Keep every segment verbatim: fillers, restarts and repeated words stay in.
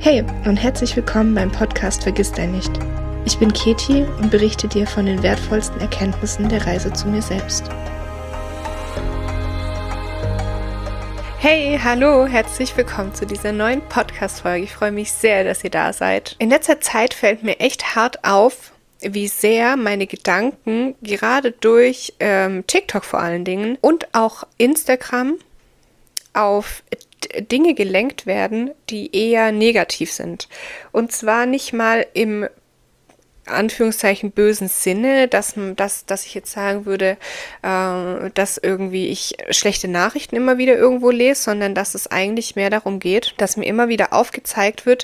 Hey und herzlich willkommen beim Podcast Vergiss dein nicht. Ich bin Keti und berichte dir von den wertvollsten Erkenntnissen der Reise zu mir selbst. Hey, hallo, herzlich willkommen zu dieser neuen Podcast-Folge. Ich freue mich sehr, dass ihr da seid. In letzter Zeit fällt mir echt hart auf, wie sehr meine Gedanken gerade durch ähm, TikTok vor allen Dingen und auch Instagram auf Dinge gelenkt werden, die eher negativ sind. Und zwar nicht mal im Anführungszeichen bösen Sinne, dass, dass, dass ich jetzt sagen würde, äh, dass irgendwie ich schlechte Nachrichten immer wieder irgendwo lese, sondern dass es eigentlich mehr darum geht, dass mir immer wieder aufgezeigt wird,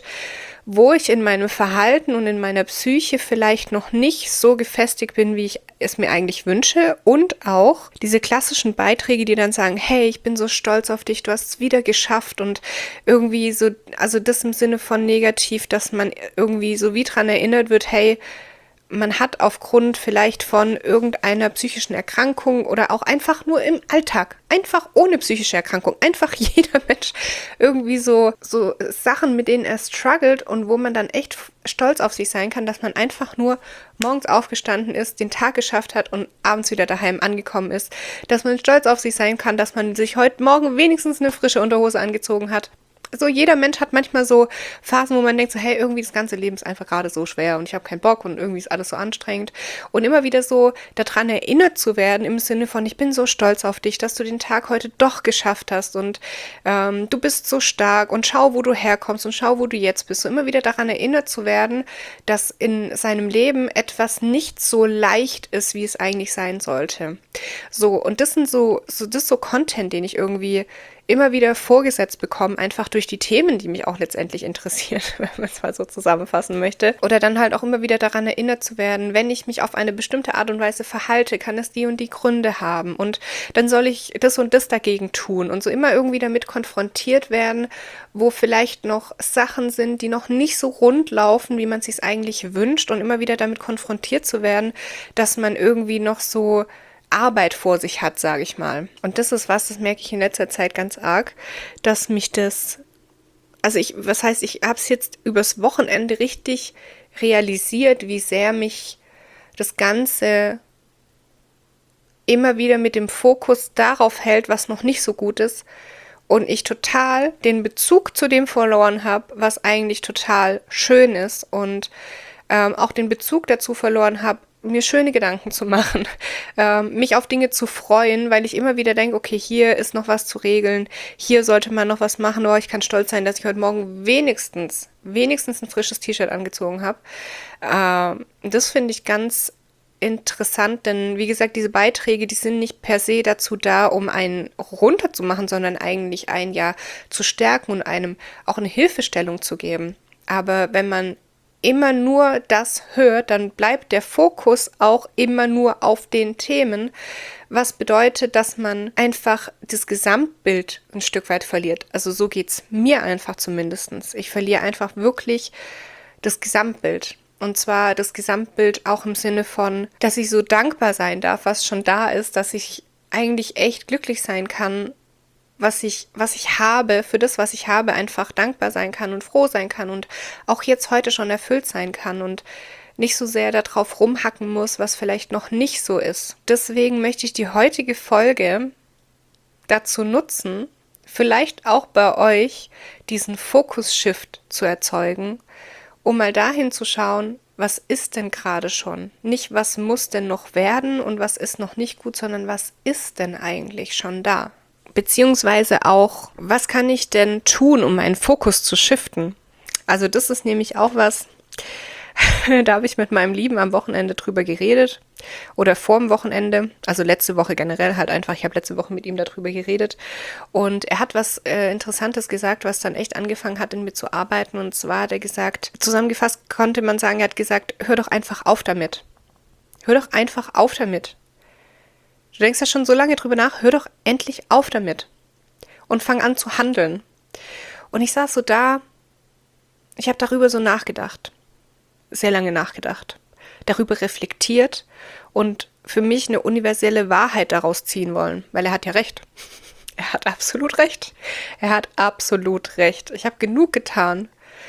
wo ich in meinem Verhalten und in meiner Psyche vielleicht noch nicht so gefestigt bin, wie ich es mir eigentlich wünsche, und auch diese klassischen Beiträge, die dann sagen, hey, ich bin so stolz auf dich, du hast es wieder geschafft, und irgendwie so, also das im Sinne von negativ, dass man irgendwie so wie dran erinnert wird, hey, man hat aufgrund vielleicht von irgendeiner psychischen Erkrankung oder auch einfach nur im Alltag, einfach ohne psychische Erkrankung, einfach jeder Mensch irgendwie so, so Sachen, mit denen er struggelt und wo man dann echt stolz auf sich sein kann, dass man einfach nur morgens aufgestanden ist, den Tag geschafft hat und abends wieder daheim angekommen ist, dass man stolz auf sich sein kann, dass man sich heute Morgen wenigstens eine frische Unterhose angezogen hat. So, jeder Mensch hat manchmal so Phasen, wo man denkt so, hey, irgendwie das ganze Leben ist einfach gerade so schwer und ich habe keinen Bock und irgendwie ist alles so anstrengend. Und immer wieder so daran erinnert zu werden im Sinne von, ich bin so stolz auf dich, dass du den Tag heute doch geschafft hast und ähm, du bist so stark und schau, wo du herkommst und schau, wo du jetzt bist. So immer wieder daran erinnert zu werden, dass in seinem Leben etwas nicht so leicht ist, wie es eigentlich sein sollte. So, und das sind so, so, das ist so Content, den ich irgendwie immer wieder vorgesetzt bekommen, einfach durch die Themen, die mich auch letztendlich interessieren, wenn man es mal so zusammenfassen möchte. Oder dann halt auch immer wieder daran erinnert zu werden, wenn ich mich auf eine bestimmte Art und Weise verhalte, kann es die und die Gründe haben. Und dann soll ich das und das dagegen tun. Und so immer irgendwie damit konfrontiert werden, wo vielleicht noch Sachen sind, die noch nicht so rund laufen, wie man es sich eigentlich wünscht. Und immer wieder damit konfrontiert zu werden, dass man irgendwie noch so Arbeit vor sich hat, sage ich mal. Und das ist was, das merke ich in letzter Zeit ganz arg, dass mich das, also ich, was heißt, ich habe es jetzt übers Wochenende richtig realisiert, wie sehr mich das Ganze immer wieder mit dem Fokus darauf hält, was noch nicht so gut ist, und ich total den Bezug zu dem verloren habe, was eigentlich total schön ist, und ähm, auch den Bezug dazu verloren habe, mir schöne Gedanken zu machen, ähm, mich auf Dinge zu freuen, weil ich immer wieder denke, okay, hier ist noch was zu regeln, hier sollte man noch was machen, oh, ich kann stolz sein, dass ich heute Morgen wenigstens, wenigstens ein frisches T-Shirt angezogen habe. Ähm, das finde ich ganz interessant, denn wie gesagt, diese Beiträge, die sind nicht per se dazu da, um einen runterzumachen, sondern eigentlich einen ja zu stärken und einem auch eine Hilfestellung zu geben. Aber wenn man immer nur das hört, dann bleibt der Fokus auch immer nur auf den Themen, was bedeutet, dass man einfach das Gesamtbild ein Stück weit verliert. Also so geht's mir einfach zumindest. Ich verliere einfach wirklich das Gesamtbild. Und zwar das Gesamtbild auch im Sinne von, dass ich so dankbar sein darf, was schon da ist, dass ich eigentlich echt glücklich sein kann, was ich, was ich habe, für das, was ich habe, einfach dankbar sein kann und froh sein kann und auch jetzt heute schon erfüllt sein kann und nicht so sehr darauf rumhacken muss, was vielleicht noch nicht so ist. Deswegen möchte ich die heutige Folge dazu nutzen, vielleicht auch bei euch diesen Fokus-Shift zu erzeugen, um mal dahin zu schauen, was ist denn gerade schon? Nicht, was muss denn noch werden und was ist noch nicht gut, sondern was ist denn eigentlich schon da? Beziehungsweise auch, was kann ich denn tun, um meinen Fokus zu shiften? Also das ist nämlich auch was, da habe ich mit meinem Lieben am Wochenende drüber geredet oder vor dem Wochenende, also letzte Woche generell halt einfach, ich habe letzte Woche mit ihm darüber geredet, und er hat was äh, Interessantes gesagt, was dann echt angefangen hat, in mir zu arbeiten, und zwar hat er gesagt, zusammengefasst konnte man sagen, er hat gesagt, hör doch einfach auf damit. Hör doch einfach auf damit. Du denkst ja schon so lange drüber nach, hör doch endlich auf damit und fang an zu handeln. Und ich saß so da, ich habe darüber so nachgedacht, sehr lange nachgedacht, darüber reflektiert und für mich eine universelle Wahrheit daraus ziehen wollen, weil er hat ja recht. Er hat absolut recht. Er hat absolut recht. Ich habe genug getan,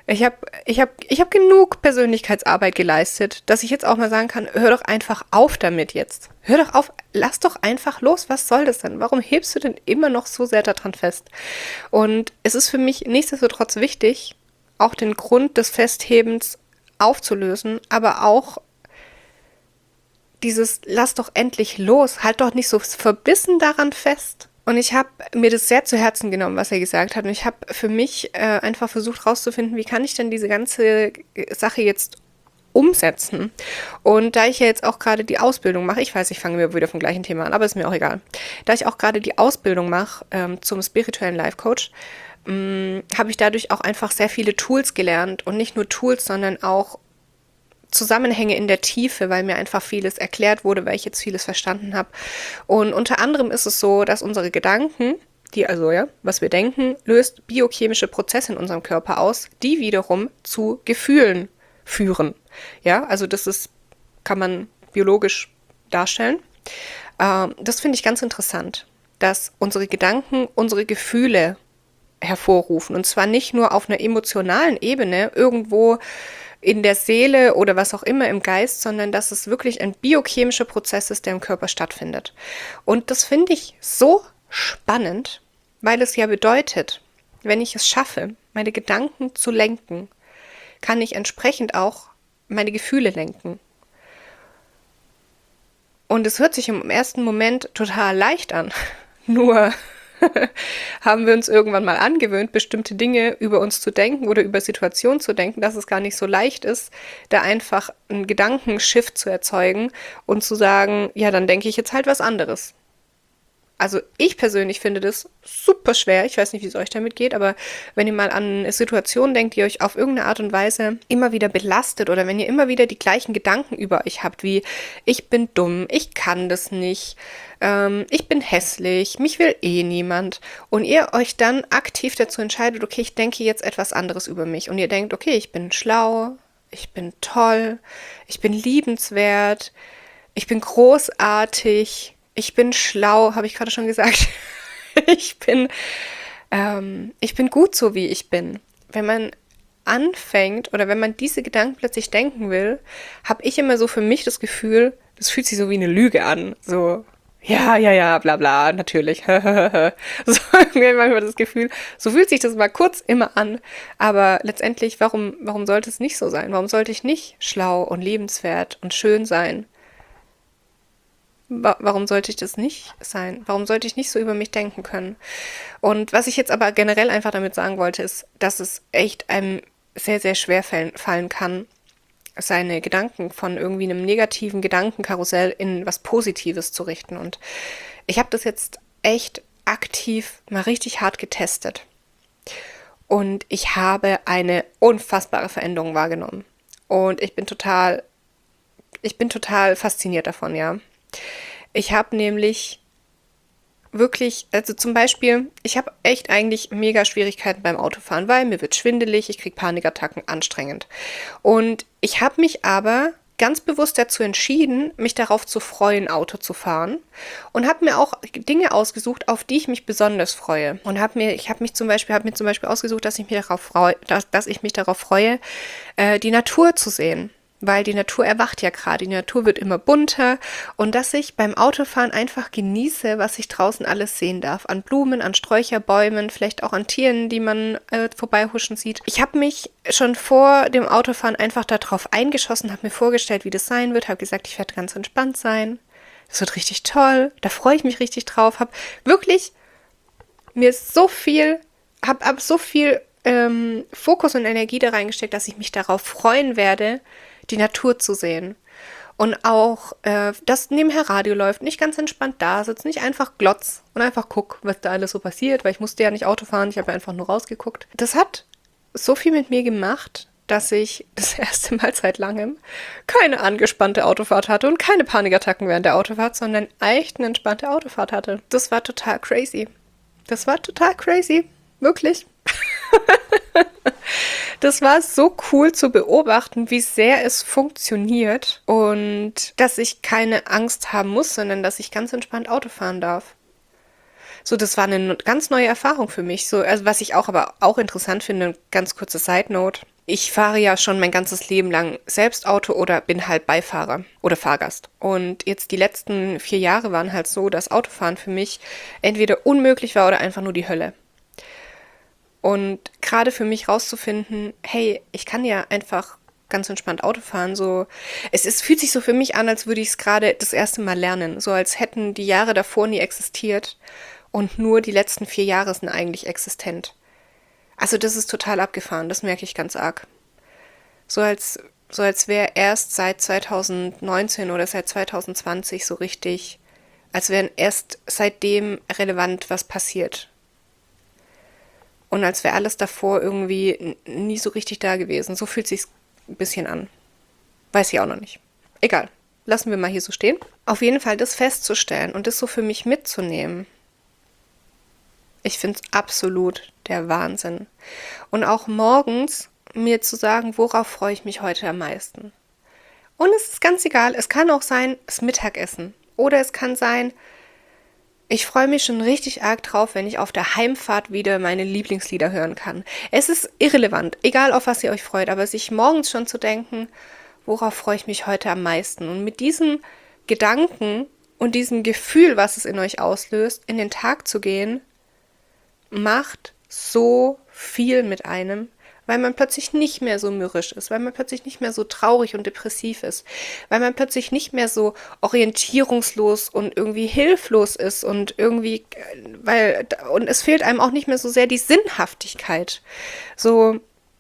Ich habe ich hab, ich hab genug Persönlichkeitsarbeit geleistet, dass ich jetzt auch mal sagen kann, hör doch einfach auf damit jetzt. Hör doch auf, lass doch einfach los. Was soll das denn? Warum hebst du denn immer noch so sehr daran fest? Und es ist für mich nichtsdestotrotz wichtig, auch den Grund des Festhebens aufzulösen, aber auch dieses, lass doch endlich los, halt doch nicht so verbissen daran fest. Und ich habe mir das sehr zu Herzen genommen, was er gesagt hat. Und ich habe für mich äh, einfach versucht rauszufinden, wie kann ich denn diese ganze Sache jetzt umsetzen. Und da ich ja jetzt auch gerade die Ausbildung mache, ich weiß, ich fange mir wieder vom gleichen Thema an, aber ist mir auch egal. Da ich auch gerade die Ausbildung mache ähm, zum spirituellen Life Coach, ähm, habe ich dadurch auch einfach sehr viele Tools gelernt. Und nicht nur Tools, sondern auch Zusammenhänge in der Tiefe, weil mir einfach vieles erklärt wurde, weil ich jetzt vieles verstanden habe. Und unter anderem ist es so, dass unsere Gedanken, die also, ja, was wir denken, löst biochemische Prozesse in unserem Körper aus, die wiederum zu Gefühlen führen. Ja, also das ist, kann man biologisch darstellen. Ähm, das finde ich ganz interessant, dass unsere Gedanken unsere Gefühle hervorrufen. Und zwar nicht nur auf einer emotionalen Ebene, irgendwo in der Seele oder was auch immer im Geist, sondern dass es wirklich ein biochemischer Prozess ist, der im Körper stattfindet. Und das finde ich so spannend, weil es ja bedeutet, wenn ich es schaffe, meine Gedanken zu lenken, kann ich entsprechend auch meine Gefühle lenken. Und es hört sich im ersten Moment total leicht an. Nur haben wir uns irgendwann mal angewöhnt, bestimmte Dinge über uns zu denken oder über Situationen zu denken, dass es gar nicht so leicht ist, da einfach einen Gedankenshift zu erzeugen und zu sagen, ja, dann denke ich jetzt halt was anderes. Also ich persönlich finde das super schwer. Ich weiß nicht, wie es euch damit geht, aber wenn ihr mal an eine Situation denkt, die euch auf irgendeine Art und Weise immer wieder belastet oder wenn ihr immer wieder die gleichen Gedanken über euch habt, wie ich bin dumm, ich kann das nicht, ähm, ich bin hässlich, mich will eh niemand und ihr euch dann aktiv dazu entscheidet, okay, ich denke jetzt etwas anderes über mich und ihr denkt, okay, ich bin schlau, ich bin toll, ich bin liebenswert, ich bin großartig, ich bin schlau, habe ich gerade schon gesagt. ich bin, ähm, ich bin gut so, wie ich bin. Wenn man anfängt oder wenn man diese Gedanken plötzlich denken will, habe ich immer so für mich das Gefühl, das fühlt sich so wie eine Lüge an. So, ja, ja, ja, bla bla, natürlich. so irgendwie manchmal das Gefühl, so fühlt sich das mal kurz immer an. Aber letztendlich, warum, warum sollte es nicht so sein? Warum sollte ich nicht schlau und liebenswert und schön sein? Warum sollte ich das nicht sein? Warum sollte ich nicht so über mich denken können? Und was ich jetzt aber generell einfach damit sagen wollte, ist, dass es echt einem sehr, sehr schwer fallen kann, seine Gedanken von irgendwie einem negativen Gedankenkarussell in was Positives zu richten. Und ich habe das jetzt echt aktiv mal richtig hart getestet. Und ich habe eine unfassbare Veränderung wahrgenommen. Und ich bin total, ich bin total fasziniert davon, ja. Ich habe nämlich wirklich, also zum Beispiel, ich habe echt eigentlich mega Schwierigkeiten beim Autofahren, weil mir wird schwindelig, ich kriege Panikattacken, anstrengend. Und ich habe mich aber ganz bewusst dazu entschieden, mich darauf zu freuen, Auto zu fahren und habe mir auch Dinge ausgesucht, auf die ich mich besonders freue. Und habe mir, ich habe mich zum Beispiel, habe mir zum Beispiel ausgesucht, dass ich mich darauf freue, dass, dass ich mich darauf freue, äh, die Natur zu sehen. Weil die Natur erwacht ja gerade, die Natur wird immer bunter und dass ich beim Autofahren einfach genieße, was ich draußen alles sehen darf. An Blumen, an Sträucherbäumen, vielleicht auch an Tieren, die man äh, vorbeihuschen sieht. Ich habe mich schon vor dem Autofahren einfach darauf eingeschossen, habe mir vorgestellt, wie das sein wird, habe gesagt, ich werde ganz entspannt sein. Das wird richtig toll, da freue ich mich richtig drauf. Habe wirklich mir so viel, habe ab so viel ähm, Fokus und Energie da reingesteckt, dass ich mich darauf freuen werde, die Natur zu sehen. Und auch, äh, dass nebenher Radio läuft, nicht ganz entspannt da sitzt, nicht einfach glotz und einfach guck, was da alles so passiert, weil ich musste ja nicht Auto fahren, ich habe ja einfach nur rausgeguckt. Das hat so viel mit mir gemacht, dass ich das erste Mal seit langem keine angespannte Autofahrt hatte und keine Panikattacken während der Autofahrt, sondern echt eine entspannte Autofahrt hatte. Das war total crazy. Das war total crazy. Wirklich. Das war so cool zu beobachten, wie sehr es funktioniert und dass ich keine Angst haben muss, sondern dass ich ganz entspannt Auto fahren darf. So, das war eine ganz neue Erfahrung für mich. So, also was ich auch aber auch interessant finde, ganz kurze Side Note. Ich fahre ja schon mein ganzes Leben lang selbst Auto oder bin halt Beifahrer oder Fahrgast. Und jetzt die letzten vier Jahre waren halt so, dass Autofahren für mich entweder unmöglich war oder einfach nur die Hölle. Und gerade für mich rauszufinden, hey, ich kann ja einfach ganz entspannt Auto fahren, so, es ist, fühlt sich so für mich an, als würde ich es gerade das erste Mal lernen, so als hätten die Jahre davor nie existiert und nur die letzten vier Jahre sind eigentlich existent. Also das ist total abgefahren, das merke ich ganz arg. So als, so als wäre erst seit zwanzig neunzehn oder seit zwanzig zwanzig so richtig, als wäre erst seitdem relevant, was passiert. Und als wäre alles davor irgendwie nie so richtig da gewesen. So fühlt sich's ein bisschen an. Weiß ich auch noch nicht. Egal. Lassen wir mal hier so stehen. Auf jeden Fall das festzustellen und das so für mich mitzunehmen. Ich finde es absolut der Wahnsinn. Und auch morgens mir zu sagen, worauf freue ich mich heute am meisten. Und es ist ganz egal. Es kann auch sein, das Mittagessen. Oder es kann sein, ich freue mich schon richtig arg drauf, wenn ich auf der Heimfahrt wieder meine Lieblingslieder hören kann. Es ist irrelevant, egal auf was ihr euch freut, aber sich morgens schon zu denken, worauf freue ich mich heute am meisten? Und mit diesem Gedanken und diesem Gefühl, was es in euch auslöst, in den Tag zu gehen, macht so viel mit einem, weil man plötzlich nicht mehr so mürrisch ist, weil man plötzlich nicht mehr so traurig und depressiv ist, weil man plötzlich nicht mehr so orientierungslos und irgendwie hilflos ist und irgendwie, weil, und es fehlt einem auch nicht mehr so sehr die Sinnhaftigkeit. So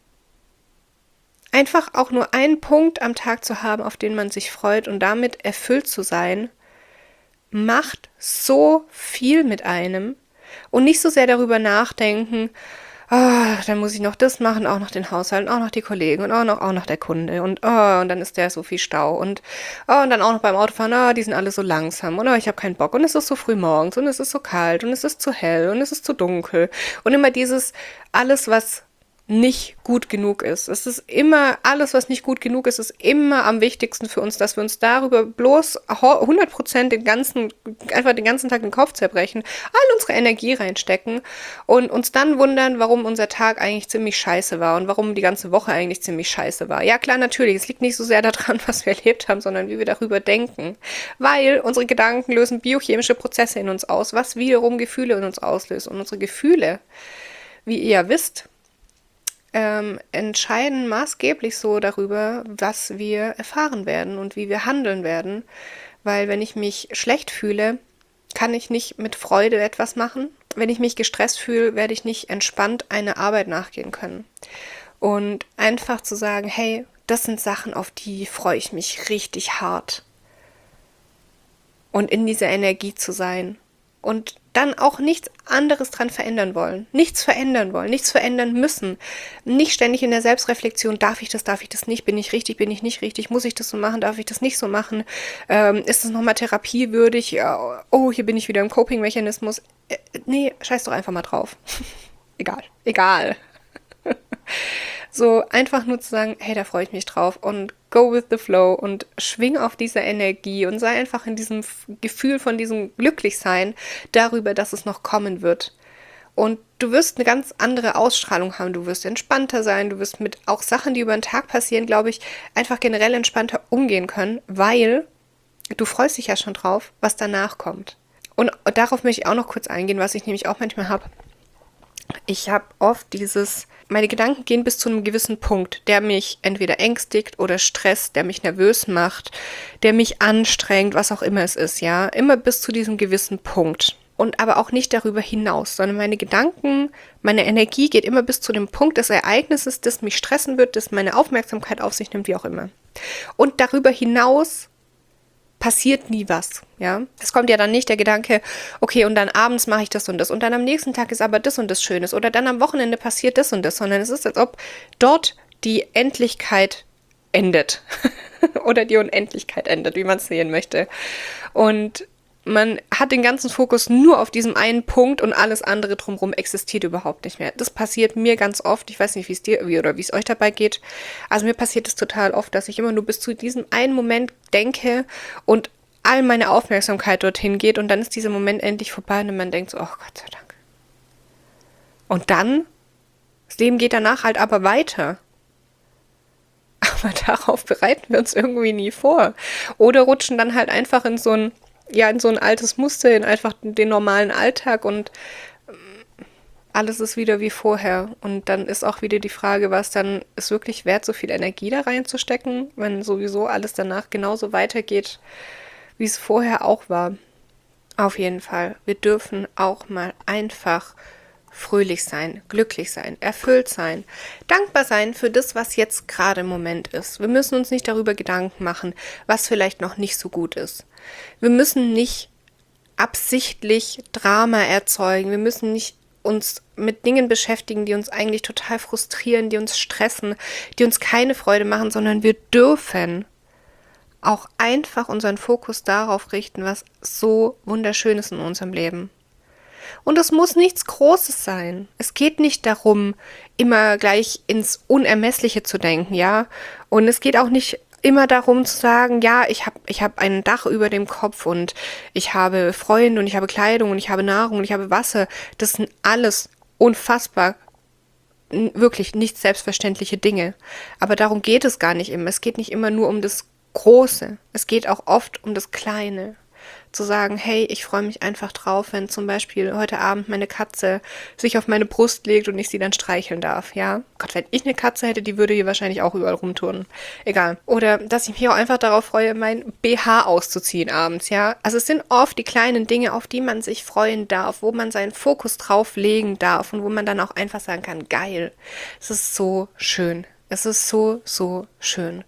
einfach auch nur einen Punkt am Tag zu haben, auf den man sich freut und damit erfüllt zu sein, macht so viel mit einem und nicht so sehr darüber nachdenken, ah, dann muss ich noch das machen, auch noch den Haushalt, auch noch die Kollegen und auch noch, auch noch der Kunde und oh, und dann ist der so viel Stau und oh, und dann auch noch beim Autofahren, ah, die sind alle so langsam und oh, ich habe keinen Bock und es ist so früh morgens und es ist so kalt und es ist zu hell und es ist zu dunkel und immer dieses alles, was nicht gut genug ist. Es ist immer, alles, was nicht gut genug ist, ist immer am wichtigsten für uns, dass wir uns darüber bloß hundert Prozent den ganzen, einfach den ganzen Tag den Kopf zerbrechen, all unsere Energie reinstecken und uns dann wundern, warum unser Tag eigentlich ziemlich scheiße war und warum die ganze Woche eigentlich ziemlich scheiße war. Ja klar, natürlich, es liegt nicht so sehr daran, was wir erlebt haben, sondern wie wir darüber denken. Weil unsere Gedanken lösen biochemische Prozesse in uns aus, was wiederum Gefühle in uns auslöst. Und unsere Gefühle, wie ihr ja wisst, Ähm, entscheiden maßgeblich so darüber, was wir erfahren werden und wie wir handeln werden. Weil wenn ich mich schlecht fühle, kann ich nicht mit Freude etwas machen. Wenn ich mich gestresst fühle, werde ich nicht entspannt einer Arbeit nachgehen können. Und einfach zu sagen, hey, das sind Sachen, auf die freue ich mich richtig hart. Und in dieser Energie zu sein. Und dann auch nichts anderes dran verändern wollen. Nichts verändern wollen, nichts verändern müssen. Nicht ständig in der Selbstreflexion, darf ich das, darf ich das nicht, bin ich richtig, bin ich nicht richtig, muss ich das so machen, darf ich das nicht so machen, ähm, ist das nochmal therapiewürdig, ja, oh, hier bin ich wieder im Coping-Mechanismus. Äh, nee, scheiß doch einfach mal drauf. egal, egal. So einfach nur zu sagen, hey, da freue ich mich drauf und go with the flow und schwing auf dieser Energie und sei einfach in diesem Gefühl von diesem Glücklichsein darüber, dass es noch kommen wird. Und du wirst eine ganz andere Ausstrahlung haben, du wirst entspannter sein, du wirst mit auch Sachen, die über den Tag passieren, glaube ich, einfach generell entspannter umgehen können, weil du freust dich ja schon drauf, was danach kommt. Und darauf möchte ich auch noch kurz eingehen, was ich nämlich auch manchmal habe. Ich habe oft dieses, meine Gedanken gehen bis zu einem gewissen Punkt, der mich entweder ängstigt oder stresst, der mich nervös macht, der mich anstrengt, was auch immer es ist, ja. Immer bis zu diesem gewissen Punkt. Und aber auch nicht darüber hinaus, sondern meine Gedanken, meine Energie geht immer bis zu dem Punkt des Ereignisses, das mich stressen wird, das meine Aufmerksamkeit auf sich nimmt, wie auch immer. Und darüber hinaus passiert nie was, ja. Es kommt ja dann nicht der Gedanke, okay, und dann abends mache ich das und das und dann am nächsten Tag ist aber das und das Schönes oder dann am Wochenende passiert das und das, sondern es ist, als ob dort die Endlichkeit endet oder die Unendlichkeit endet, wie man es sehen möchte. Und man hat den ganzen Fokus nur auf diesem einen Punkt und alles andere drumherum existiert überhaupt nicht mehr. Das passiert mir ganz oft. Ich weiß nicht, wie es dir wie oder wie es euch dabei geht. Also mir passiert es total oft, dass ich immer nur bis zu diesem einen Moment denke und all meine Aufmerksamkeit dorthin geht und dann ist dieser Moment endlich vorbei und man denkt so, oh Gott sei Dank. Und dann, das Leben geht danach halt aber weiter. Aber darauf bereiten wir uns irgendwie nie vor. Oder rutschen dann halt einfach in so ein, ja, in so ein altes Muster, in einfach den normalen Alltag und alles ist wieder wie vorher. Und dann ist auch wieder die Frage, was dann ist wirklich wert, so viel Energie da reinzustecken, wenn sowieso alles danach genauso weitergeht, wie es vorher auch war. Auf jeden Fall. Wir dürfen auch mal einfach fröhlich sein, glücklich sein, erfüllt sein, dankbar sein für das, was jetzt gerade im Moment ist. Wir müssen uns nicht darüber Gedanken machen, was vielleicht noch nicht so gut ist. Wir müssen nicht absichtlich Drama erzeugen. Wir müssen nicht uns mit Dingen beschäftigen, die uns eigentlich total frustrieren, die uns stressen, die uns keine Freude machen, sondern wir dürfen auch einfach unseren Fokus darauf richten, was so wunderschön ist in unserem Leben. Und es muss nichts Großes sein. Es geht nicht darum, immer gleich ins Unermessliche zu denken, ja. Und es geht auch nicht immer darum zu sagen, ja, ich habe ich hab ein Dach über dem Kopf und ich habe Freunde und ich habe Kleidung und ich habe Nahrung und ich habe Wasser. Das sind alles unfassbar, wirklich nicht selbstverständliche Dinge. Aber darum geht es gar nicht immer. Es geht nicht immer nur um das Große. Es geht auch oft um das Kleine. Zu sagen, hey, ich freue mich einfach drauf, wenn zum Beispiel heute Abend meine Katze sich auf meine Brust legt und ich sie dann streicheln darf, ja. Gott, wenn ich eine Katze hätte, die würde hier wahrscheinlich auch überall rumturnen. Egal. Oder, dass ich mich auch einfach darauf freue, mein B H auszuziehen abends, ja. Also es sind oft die kleinen Dinge, auf die man sich freuen darf, wo man seinen Fokus drauf legen darf und wo man dann auch einfach sagen kann, geil, es ist so schön. Es ist so, so schön.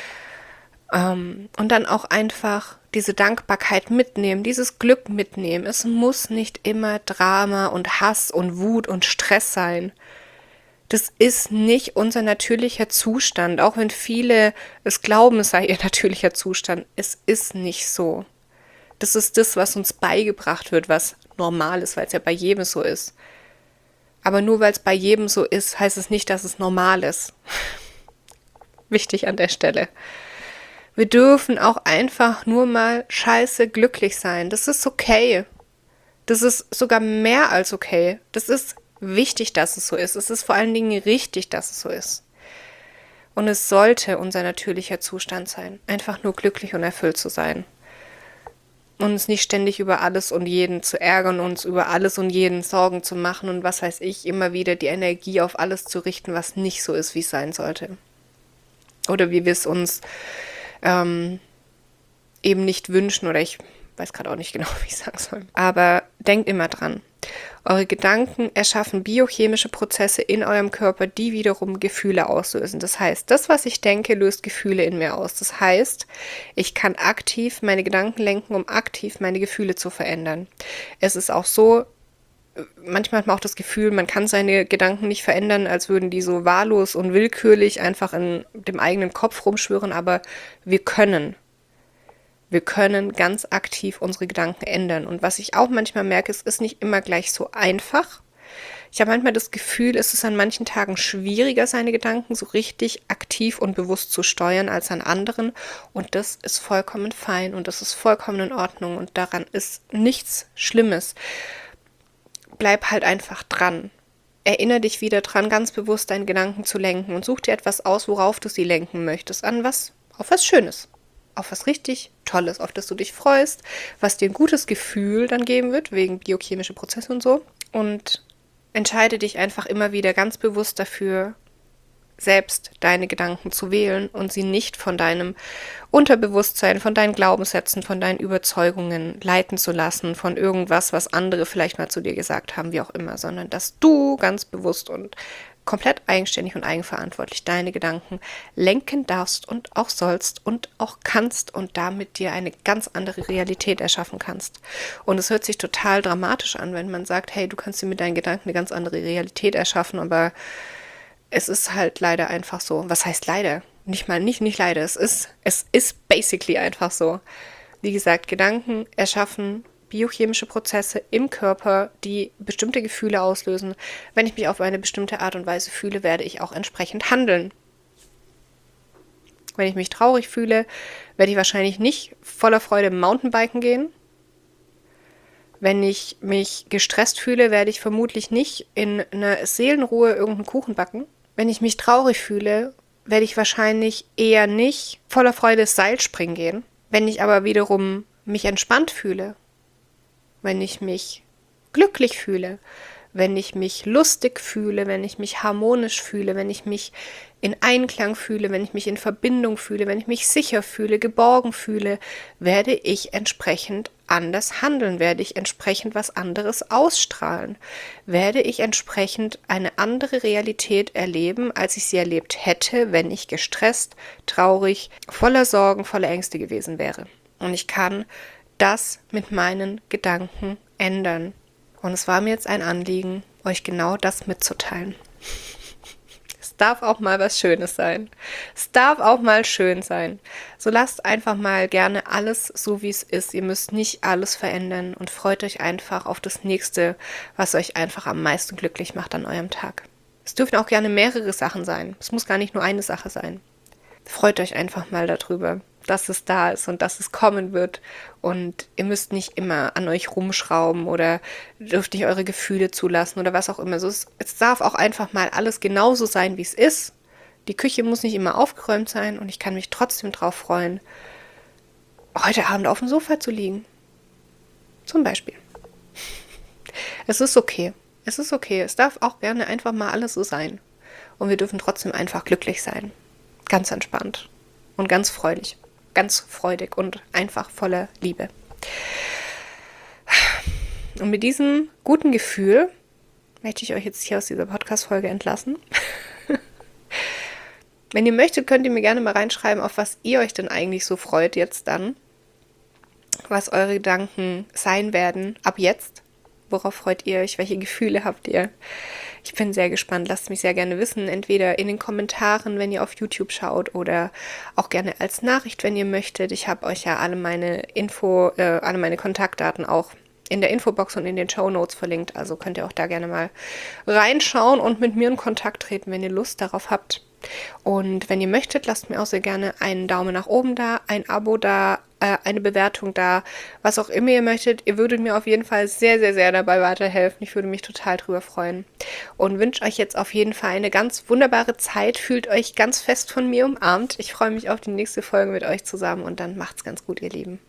Um, und dann auch einfach diese Dankbarkeit mitnehmen, dieses Glück mitnehmen. Es muss nicht immer Drama und Hass und Wut und Stress sein. Das ist nicht unser natürlicher Zustand, auch wenn viele es glauben, es sei ihr natürlicher Zustand. Es ist nicht so. Das ist das, was uns beigebracht wird, was normal ist, weil es ja bei jedem so ist. Aber nur weil es bei jedem so ist, heißt es nicht, dass es normal ist. Wichtig an der Stelle. Wir dürfen auch einfach nur mal scheiße glücklich sein. Das ist okay. Das ist sogar mehr als okay. Das ist wichtig, dass es so ist. Es ist vor allen Dingen richtig, dass es so ist. Und es sollte unser natürlicher Zustand sein, einfach nur glücklich und erfüllt zu sein. Und uns nicht ständig über alles und jeden zu ärgern, uns über alles und jeden Sorgen zu machen und was weiß ich, immer wieder die Energie auf alles zu richten, was nicht so ist, wie es sein sollte. Oder wie wir es uns Ähm, eben nicht wünschen oder ich weiß gerade auch nicht genau, wie ich sagen soll. Aber denkt immer dran. Eure Gedanken erschaffen biochemische Prozesse in eurem Körper, die wiederum Gefühle auslösen. Das heißt, das, was ich denke, löst Gefühle in mir aus. Das heißt, ich kann aktiv meine Gedanken lenken, um aktiv meine Gefühle zu verändern. Es ist auch so, manchmal hat man auch das Gefühl, man kann seine Gedanken nicht verändern, als würden die so wahllos und willkürlich einfach in dem eigenen Kopf rumschwirren, aber wir können. Wir können ganz aktiv unsere Gedanken ändern. Und was ich auch manchmal merke, es ist nicht immer gleich so einfach. Ich habe manchmal das Gefühl, es ist an manchen Tagen schwieriger, seine Gedanken so richtig aktiv und bewusst zu steuern als an anderen. Und das ist vollkommen fein und das ist vollkommen in Ordnung und daran ist nichts Schlimmes. Bleib halt einfach dran. Erinnere dich wieder dran, ganz bewusst deinen Gedanken zu lenken und such dir etwas aus, worauf du sie lenken möchtest. An was? Auf was Schönes. Auf was richtig Tolles, auf das du dich freust, was dir ein gutes Gefühl dann geben wird, wegen biochemische Prozesse und so. Und entscheide dich einfach immer wieder ganz bewusst dafür, selbst deine Gedanken zu wählen und sie nicht von deinem Unterbewusstsein, von deinen Glaubenssätzen, von deinen Überzeugungen leiten zu lassen, von irgendwas, was andere vielleicht mal zu dir gesagt haben, wie auch immer, sondern dass du ganz bewusst und komplett eigenständig und eigenverantwortlich deine Gedanken lenken darfst und auch sollst und auch kannst und damit dir eine ganz andere Realität erschaffen kannst. Und es hört sich total dramatisch an, wenn man sagt, hey, du kannst dir mit deinen Gedanken eine ganz andere Realität erschaffen, aber es ist halt leider einfach so. Was heißt leider? Nicht mal, nicht, nicht leider. Es ist, es ist basically einfach so. Wie gesagt, Gedanken erschaffen biochemische Prozesse im Körper, die bestimmte Gefühle auslösen. Wenn ich mich auf eine bestimmte Art und Weise fühle, werde ich auch entsprechend handeln. Wenn ich mich traurig fühle, werde ich wahrscheinlich nicht voller Freude Mountainbiken gehen. Wenn ich mich gestresst fühle, werde ich vermutlich nicht in einer Seelenruhe irgendeinen Kuchen backen. Wenn ich mich traurig fühle, werde ich wahrscheinlich eher nicht voller Freude Seilspringen gehen. Wenn ich aber wiederum mich entspannt fühle, wenn ich mich glücklich fühle, wenn ich mich lustig fühle, wenn ich mich harmonisch fühle, wenn ich mich in Einklang fühle, wenn ich mich in Verbindung fühle, wenn ich mich sicher fühle, geborgen fühle, werde ich entsprechend anders handeln, werde ich entsprechend was anderes ausstrahlen, werde ich entsprechend eine andere Realität erleben, als ich sie erlebt hätte, wenn ich gestresst, traurig, voller Sorgen, voller Ängste gewesen wäre. Und ich kann das mit meinen Gedanken ändern. Und es war mir jetzt ein Anliegen, euch genau das mitzuteilen. Es darf auch mal was Schönes sein. Es darf auch mal schön sein. So lasst einfach mal gerne alles so, wie es ist. Ihr müsst nicht alles verändern und freut euch einfach auf das Nächste, was euch einfach am meisten glücklich macht an eurem Tag. Es dürfen auch gerne mehrere Sachen sein. Es muss gar nicht nur eine Sache sein. Freut euch einfach mal darüber, dass es da ist und dass es kommen wird. Und ihr müsst nicht immer an euch rumschrauben oder dürft nicht eure Gefühle zulassen oder was auch immer. So, es, es darf auch einfach mal alles genauso sein, wie es ist. Die Küche muss nicht immer aufgeräumt sein und ich kann mich trotzdem drauf freuen, heute Abend auf dem Sofa zu liegen. Zum Beispiel. Es ist okay. Es ist okay. Es darf auch gerne einfach mal alles so sein. Und wir dürfen trotzdem einfach glücklich sein. Ganz entspannt und ganz freudig. Ganz freudig und einfach voller Liebe. Und mit diesem guten Gefühl möchte ich euch jetzt hier aus dieser Podcast-Folge entlassen. Wenn ihr möchtet, könnt ihr mir gerne mal reinschreiben, auf was ihr euch denn eigentlich so freut jetzt dann. Was eure Gedanken sein werden ab jetzt. Worauf freut ihr euch? Welche Gefühle habt ihr? Ich bin sehr gespannt. Lasst mich sehr gerne wissen. Entweder in den Kommentaren, wenn ihr auf YouTube schaut, oder auch gerne als Nachricht, wenn ihr möchtet. Ich habe euch ja alle meine Info, äh, alle meine Kontaktdaten auch in der Infobox und in den Shownotes verlinkt. Also könnt ihr auch da gerne mal reinschauen und mit mir in Kontakt treten, wenn ihr Lust darauf habt. Und wenn ihr möchtet, lasst mir auch sehr gerne einen Daumen nach oben da, ein Abo da, äh, eine Bewertung da, was auch immer ihr möchtet. Ihr würdet mir auf jeden Fall sehr, sehr, sehr dabei weiterhelfen. Ich würde mich total drüber freuen. Und wünsche euch jetzt auf jeden Fall eine ganz wunderbare Zeit. Fühlt euch ganz fest von mir umarmt. Ich freue mich auf die nächste Folge mit euch zusammen und dann macht's ganz gut, ihr Lieben.